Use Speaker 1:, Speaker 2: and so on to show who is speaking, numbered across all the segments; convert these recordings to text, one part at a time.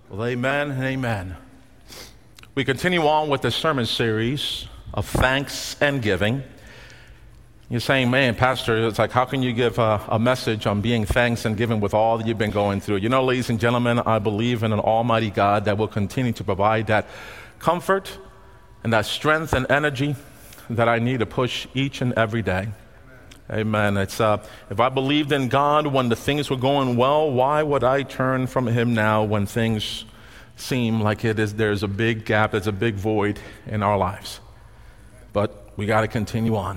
Speaker 1: Well, amen and amen. We continue on with the sermon series of thanks and giving. You're saying, man, Pastor, it's like, how can you give a message on being thanks and giving with all that you've been going through? You know, ladies and gentlemen, I believe in an almighty God that will continue to provide that comfort and that strength and energy that I need to push each and every day. Amen. It's if I believed in God when the things were going well, why would I turn from Him now when things seem like there's a big gap, there's a big void in our lives? But we got to continue on.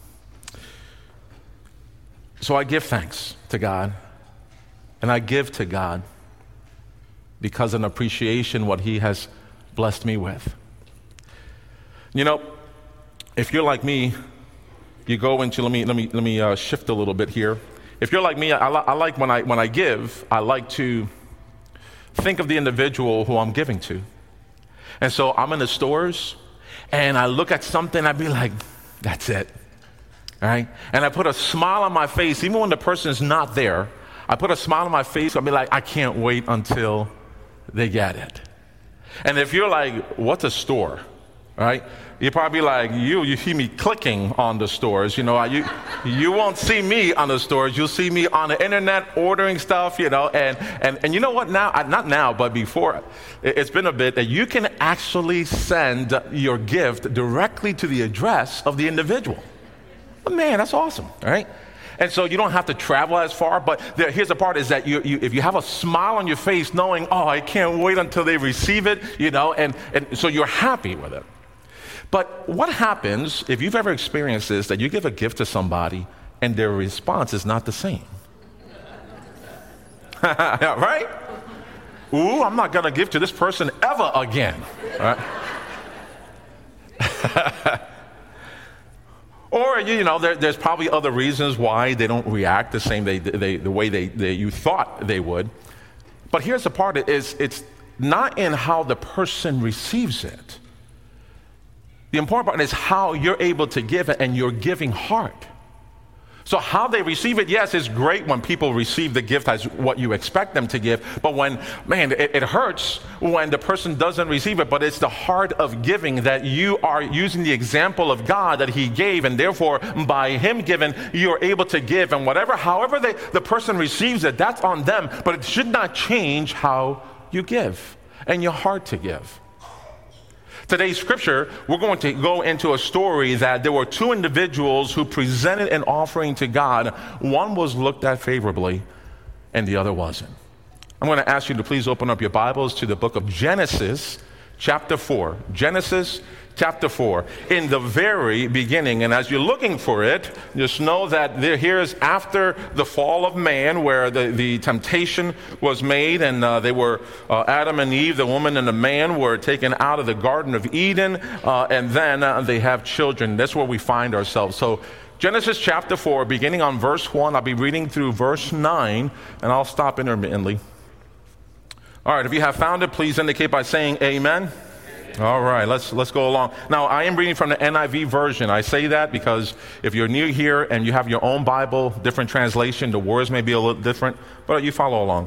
Speaker 1: So I give thanks to God, and I give to God because of an appreciation what He has blessed me with. You know, if you're like me, you go into, let me shift a little bit here. If you're like me, I like when I give, I like to think of the individual who I'm giving to. And so I'm in the stores, and I look at something, I'd be like, that's it, all right? And I put a smile on my face, even when the person's not there, I put a smile on my face, I'll be like, I can't wait until they get it. And if you're like, what's a store, all right? You're probably like, you see me clicking on the stores, you know, you won't see me on the stores, you'll see me on the internet ordering stuff, you know, and you know what now, not now, but before, it's been a bit that you can actually send your gift directly to the address of the individual. But man, that's awesome, all right? And so you don't have to travel as far, but here's the part is that if you have a smile on your face knowing, oh, I can't wait until they receive it, you know, and so you're happy with it. But what happens if you've ever experienced this, that you give a gift to somebody and their response is not the same? Right? Ooh, I'm not going to give to this person ever again. Right? Or, you know, there's probably other reasons why they don't react the same the way you thought they would. But here's the part, it's not in how the person receives it. The important part is how you're able to give it and your giving heart. So how they receive it, yes, it's great when people receive the gift as what you expect them to give. But it hurts when the person doesn't receive it. But it's the heart of giving that you are using the example of God that He gave. And therefore, by Him giving, you're able to give. And however the person receives it, that's on them. But it should not change how you give and your heart to give. Today's scripture, we're going to go into a story that there were two individuals who presented an offering to God. One was looked at favorably, and the other wasn't. I'm going to ask you to please open up your Bibles to the book of Genesis, chapter 4. Genesis, chapter 4. In the very beginning, and as you're looking for it, just know that here's after the fall of man, where the temptation was made, and they were Adam and Eve, the woman and the man, were taken out of the Garden of Eden, and then they have children. That's where we find ourselves. So Genesis chapter 4, beginning on verse 1, I'll be reading through verse 9, and I'll stop intermittently. All right, if you have found it, please indicate by saying amen. All right, let's go along. Now, I am reading from the NIV version. I say that because if you're new here and you have your own Bible, different translation, the words may be a little different, but you follow along.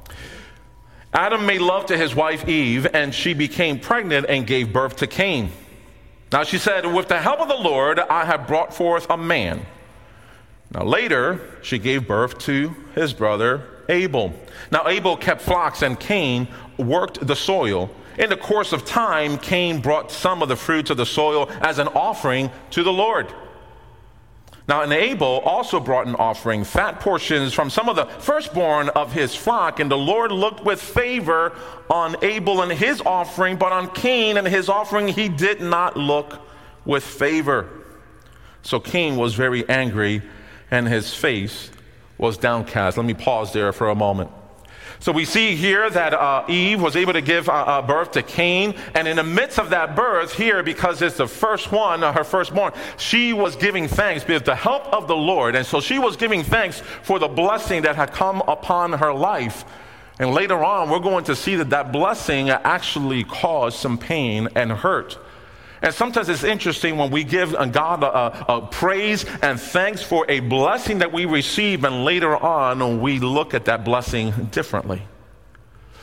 Speaker 1: Adam made love to his wife Eve, and she became pregnant and gave birth to Cain. Now she said, with the help of the Lord, I have brought forth a man. Now later, she gave birth to his brother Abel. Now Abel kept flocks, and Cain worked the soil. In the course of time, Cain brought some of the fruits of the soil as an offering to the Lord. Now, and Abel also brought an offering, fat portions from some of the firstborn of his flock, and the Lord looked with favor on Abel and his offering, but on Cain and his offering He did not look with favor. So Cain was very angry, and his face was downcast. Let me pause there for a moment. So we see here that Eve was able to give birth to Cain, and in the midst of that birth here, because it's the first one, her firstborn, she was giving thanks with the help of the Lord, and so she was giving thanks for the blessing that had come upon her life. And later on, we're going to see that blessing actually caused some pain and hurt. And sometimes it's interesting when we give God a praise and thanks for a blessing that we receive, and later on we look at that blessing differently.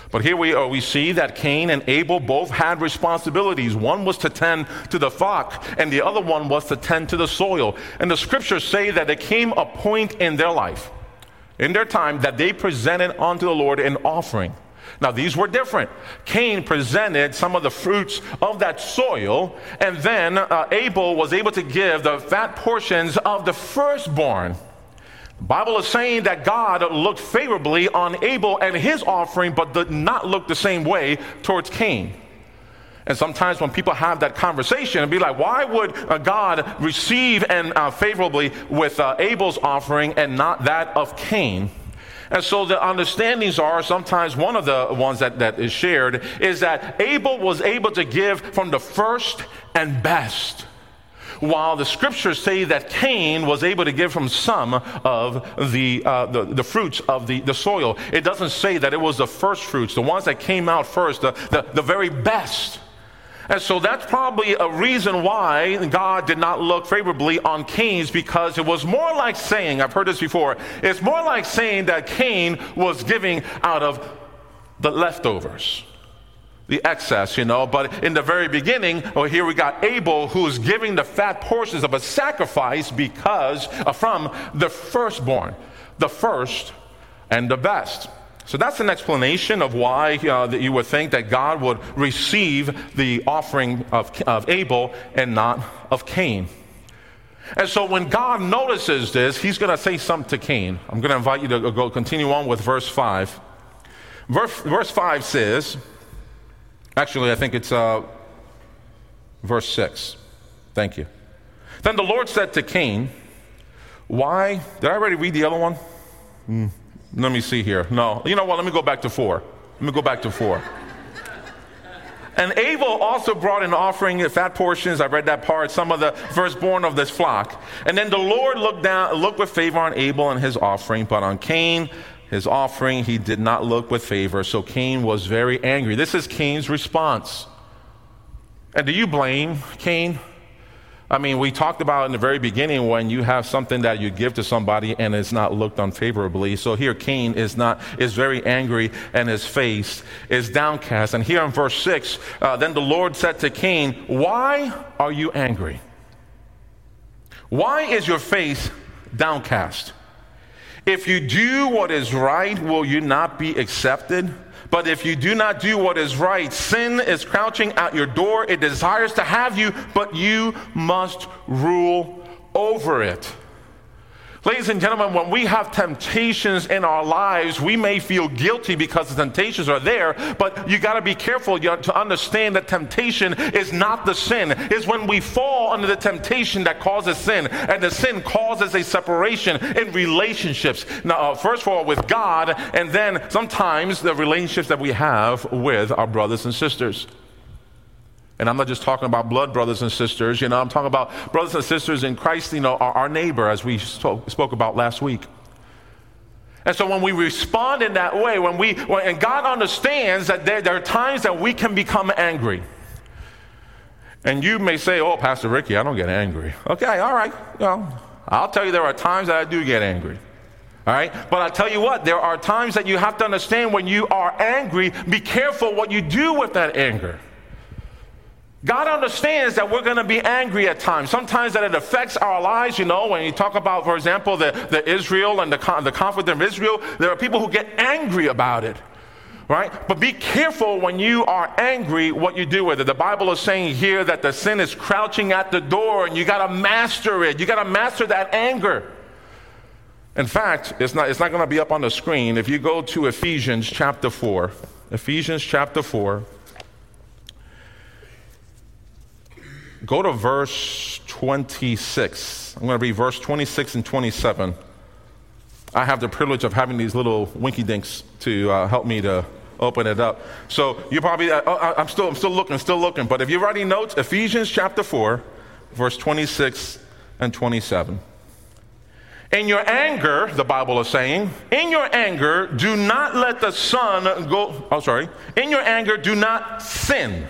Speaker 1: But here we see that Cain and Abel both had responsibilities. One was to tend to the flock, and the other one was to tend to the soil. And the scriptures say that there came a point in their life, in their time, that they presented unto the Lord an offering. Now, these were different. Cain presented some of the fruits of that soil, and then Abel was able to give the fat portions of the firstborn. The Bible is saying that God looked favorably on Abel and his offering, but did not look the same way towards Cain. And sometimes when people have that conversation and be like, why would God receive and favorably with Abel's offering and not that of Cain? And so the understandings are, sometimes one of the ones that is shared is that Abel was able to give from the first and best, while the scriptures say that Cain was able to give from some of the fruits of the soil. It doesn't say that it was the first fruits, the ones that came out first, the very best. And so that's probably a reason why God did not look favorably on Cain's, because it was more like saying, I've heard this before, it's more like saying that Cain was giving out of the leftovers, the excess, But in the very beginning, here we got Abel, who's giving the fat portions of a sacrifice because from the firstborn, the first and the best. So that's an explanation of why that you would think that God would receive the offering of Abel and not of Cain. And so when God notices this, he's going to say something to Cain. I'm going to invite you to go continue on with verse 5. Verse 5 says, actually, I think it's verse 6. Thank you. Then the Lord said to Cain, why? Did I already read the other one? Let me see here. No. You know what? Let me go back to 4. And Abel also brought an offering of fat portions. I read that part. Some of the firstborn of this flock. And then the Lord looked with favor on Abel and his offering, but on Cain, his offering, he did not look with favor. So Cain was very angry. This is Cain's response. And do you blame Cain? I mean, we talked about in the very beginning when you have something that you give to somebody and it's not looked unfavorably. So here Cain is very angry and his face is downcast. And here in verse 6, then the Lord said to Cain, why are you angry? Why is your face downcast? If you do what is right, will you not be accepted? But if you do not do what is right, sin is crouching at your door. It desires to have you, but you must rule over it. Ladies and gentlemen, when we have temptations in our lives, we may feel guilty because the temptations are there, but you got to be careful to understand that temptation is not the sin. It's when we fall under the temptation that causes sin, and the sin causes a separation in relationships. Now, first of all, with God, and then sometimes the relationships that we have with our brothers and sisters. And I'm not just talking about blood brothers and sisters, I'm talking about brothers and sisters in Christ, our neighbor, as we spoke about last week. And so when we respond in that way, and God understands that there are times that we can become angry. And you may say, oh, Pastor Ricky, I don't get angry. Okay, all right. Well, I'll tell you there are times that I do get angry. All right? But I'll tell you what, there are times that you have to understand when you are angry, be careful what you do with that anger. God understands that we're going to be angry at times. Sometimes that it affects our lives, when you talk about, for example, the Israel and the conflict in Israel, there are people who get angry about it, right? But be careful when you are angry what you do with it. The Bible is saying here that the sin is crouching at the door and you got to master it. You got to master that anger. In fact, it's not going to be up on the screen. If you go to Ephesians chapter 4, go to verse 26. I'm going to read verse 26 and 27. I have the privilege of having these little winky dinks to help me to open it up. So you probably, I'm still looking. But if you're writing notes, Ephesians chapter 4, verse 26 and 27. In your anger, the Bible is saying, in your anger, do not let the sun go, in your anger, do not sin.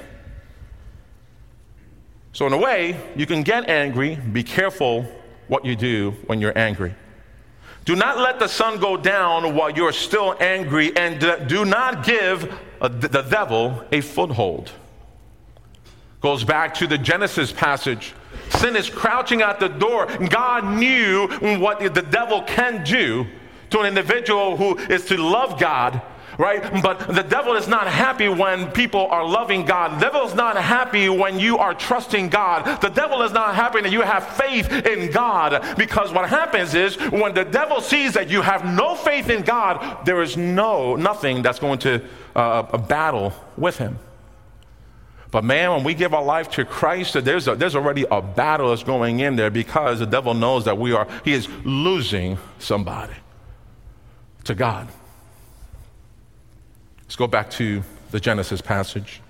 Speaker 1: So in a way, you can get angry. Be careful what you do when you're angry. Do not let the sun go down while you're still angry, and do not give the devil a foothold. Goes back to the Genesis passage. Sin is crouching at the door. God knew what the devil can do to an individual who is to love God, right? But the devil is not happy when people are loving God. The devil is not happy when you are trusting God. The devil is not happy that you have faith in God, because what happens is when the devil sees that you have no faith in God, there is nothing that's going to battle with him. But man, when we give our life to Christ, there's already a battle that's going in there, because the devil knows that he is losing somebody to God. Let's go back to the Genesis passage.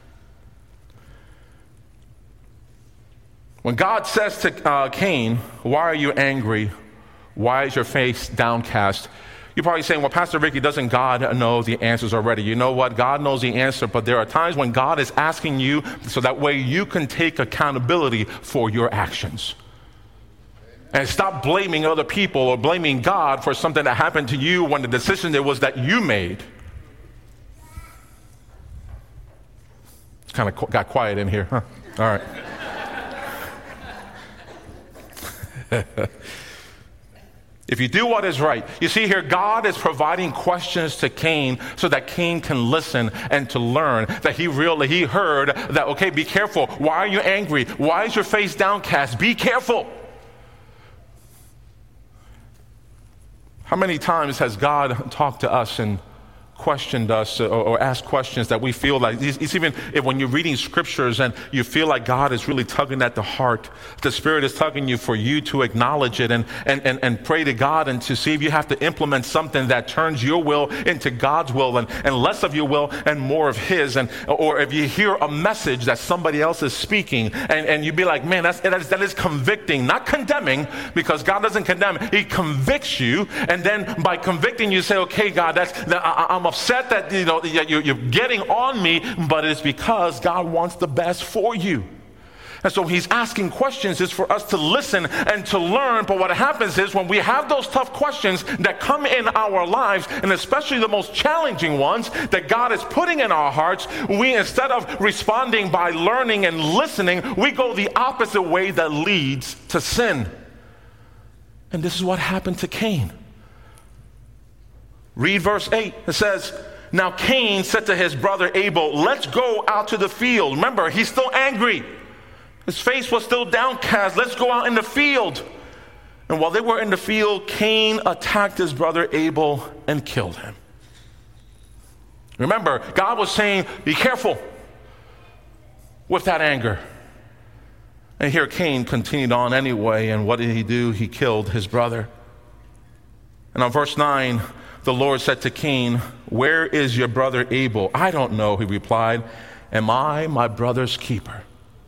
Speaker 1: When God says to Cain, "Why are you angry? Why is your face downcast?" You're probably saying, "Well, Pastor Ricky, doesn't God know the answers already?" You know what? God knows the answer, but there are times when God is asking you so that way you can take accountability for your actions. And stop blaming other people or blaming God for something that happened to you when the decision it was that you made. It's kind of got quiet in here, huh? All right. If you do what is right, you see here, God is providing questions to Cain so that Cain can listen and to learn that he heard that, okay, be careful. Why are you angry? Why is your face downcast? Be careful. How many times has God talked to us and questioned us or asked questions that we feel like, it's even when you're reading scriptures and you feel like God is really tugging at the heart, the Spirit is tugging you for you to acknowledge it and pray to God and to see if you have to implement something that turns your will into God's will and less of your will and more of His, or if you hear a message that somebody else is speaking and you be like, man, that is convicting, not condemning, because God doesn't condemn, He convicts you, and then by convicting you say, okay, God, I'm upset that you're getting on me, but it's because God wants the best for you. And so He's asking questions is for us to listen and to learn. But what happens is when we have those tough questions that come in our lives, and especially the most challenging ones that God is putting in our hearts, we, instead of responding by learning and listening, we go the opposite way that leads to sin. And this is what happened to Cain. Read verse 8. It says, "Now Cain said to his brother Abel, 'Let's go out to the field.'" Remember, he's still angry. His face was still downcast. "Let's go out in the field." And while they were in the field, Cain attacked his brother Abel and killed him. Remember, God was saying, be careful with that anger. And here Cain continued on anyway, and what did he do? He killed his brother. And on verse 9, the Lord said to Cain, "Where is your brother Abel?" "I don't know," he replied. "Am I my brother's keeper?"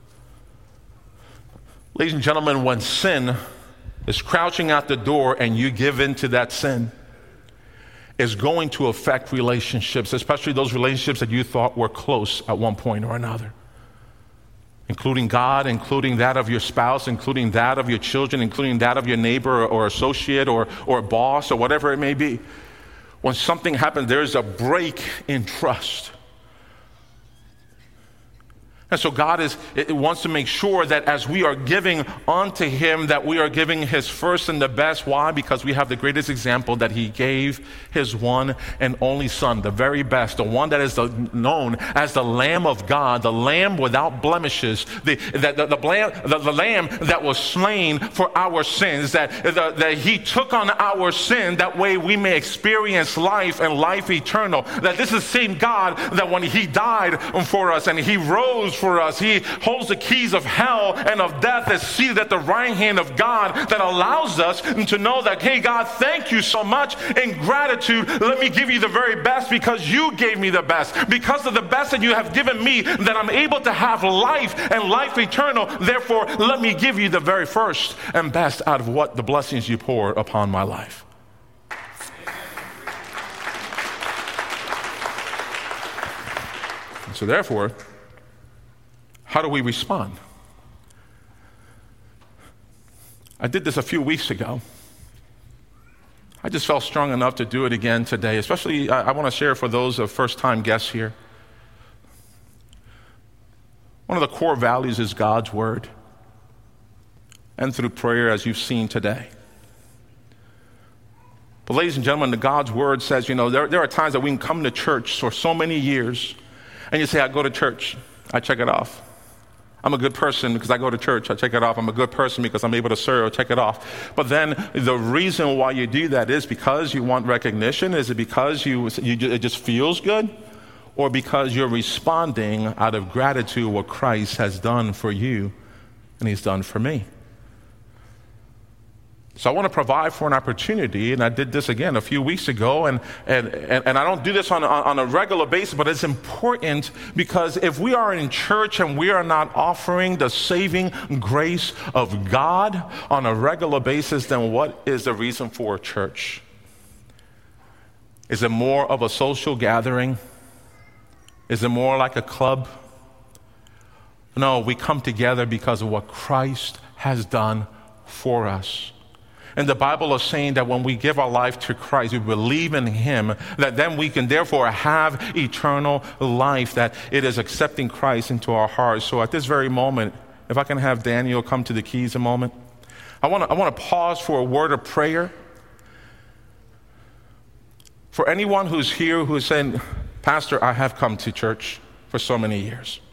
Speaker 1: Ladies and gentlemen, when sin is crouching at the door and you give in to that sin, it's going to affect relationships, especially those relationships that you thought were close at one point or another, including God, including that of your spouse, including that of your children, including that of your neighbor or associate or boss or whatever it may be. When something happens, there's a break in trust. And so God wants to make sure that as we are giving unto Him, that we are giving His first and the best. Why? Because we have the greatest example that He gave His one and only Son, the very best, the one that is known as the Lamb of God, the Lamb without blemishes, the Lamb that was slain for our sins, that He took on our sin, that way we may experience life and life eternal. That this is the same God that when He died for us and He rose for us, He holds the keys of hell and of death, is seated at the right hand of God, that allows us to know that, hey God, thank you so much. In gratitude, let me give you the very best, because you gave me the best. Because of the best that you have given me, that I'm able to have life and life eternal. Therefore, let me give you the very first and best out of what the blessings you pour upon my life. So therefore, how do we respond? I did this a few weeks ago. I just felt strong enough to do it again today. Especially, I want to share for those first-time guests here. One of the core values is God's word. And through prayer, as you've seen today. But ladies and gentlemen, the God's word says, there are times that we can come to church for so many years, and you say, I go to church, I check it off. I'm a good person because I go to church, I check it off. I'm a good person because I'm able to serve, I check it off. But then the reason why you do that is because you want recognition? Is it because it just feels good? Or because you're responding out of gratitude what Christ has done for you and he's done for me? So I want to provide for an opportunity, and I did this again a few weeks ago, and I don't do this on a regular basis, but it's important because if we are in church and we are not offering the saving grace of God on a regular basis, then what is the reason for church? Is it more of a social gathering? Is it more like a club? No, we come together because of what Christ has done for us. And the Bible is saying that when we give our life to Christ, we believe in him, that then we can therefore have eternal life, that it is accepting Christ into our hearts. So at this very moment, if I can have Daniel come to the keys a moment, I want to pause for a word of prayer. For anyone who's here who is saying, Pastor, I have come to church for so many years,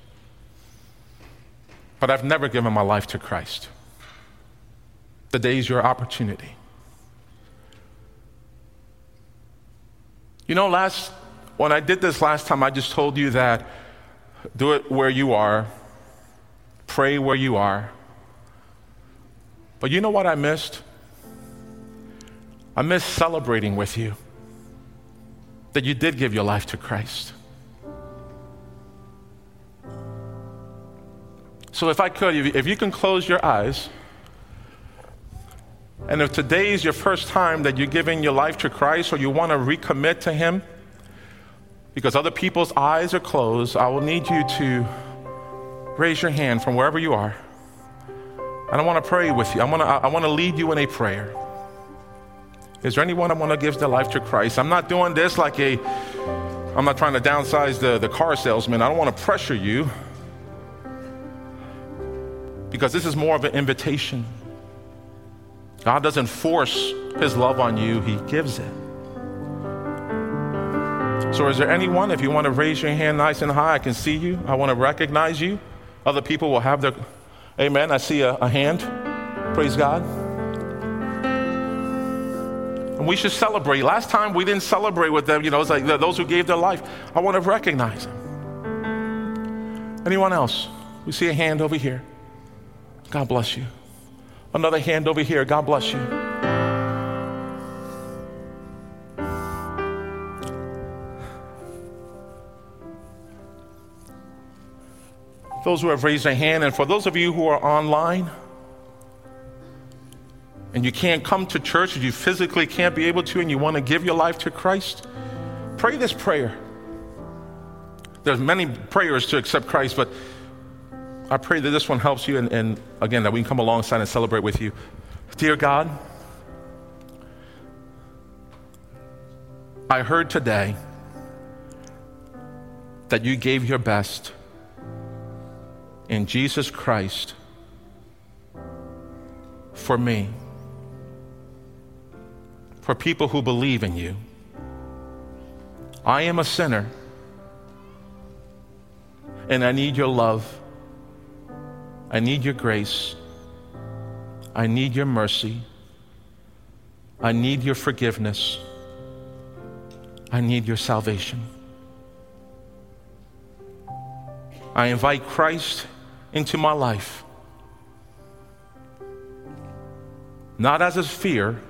Speaker 1: but I've never given my life to Christ. Today's your opportunity. When I did this last time, I just told you that do it where you are, pray where you are. But you know what I missed? I missed celebrating with you that you did give your life to Christ. So if I could, if you can close your eyes, and if today is your first time that you're giving your life to Christ, or you want to recommit to him, because other people's eyes are closed, I will need you to raise your hand from wherever you are. And I want to pray with you. I want to lead you in a prayer. Is there anyone that want to give their life to Christ? I'm not doing this I'm not trying to downsize the car salesman. I don't want to pressure you, because this is more of an invitation. God doesn't force his love on you, he gives it. So is there anyone, if you want to raise your hand nice and high, I can see you. I want to recognize you. Other people will have their, amen, I see a hand. Praise God. And we should celebrate. Last time we didn't celebrate with them, it's like those who gave their life. I want to recognize them. Anyone else? We see a hand over here. God bless you. Another hand over here. God bless you. Those who have raised their hand, and for those of you who are online and you can't come to church, or you physically can't be able to, and you want to give your life to Christ, pray this prayer. There's many prayers to accept Christ, but I pray that this one helps you, and again, that we can come alongside and celebrate with you. Dear God, I heard today that you gave your best in Jesus Christ for me, for people who believe in you. I am a sinner, and I need your love. I need your grace. I need your mercy. I need your forgiveness. I need your salvation. I invite Christ into my life, not as a fear,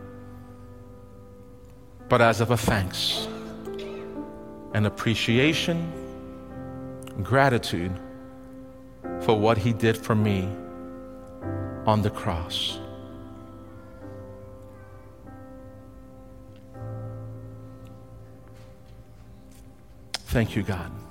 Speaker 1: but as of a thanks, an appreciation, gratitude for what he did for me on the cross. Thank you, God.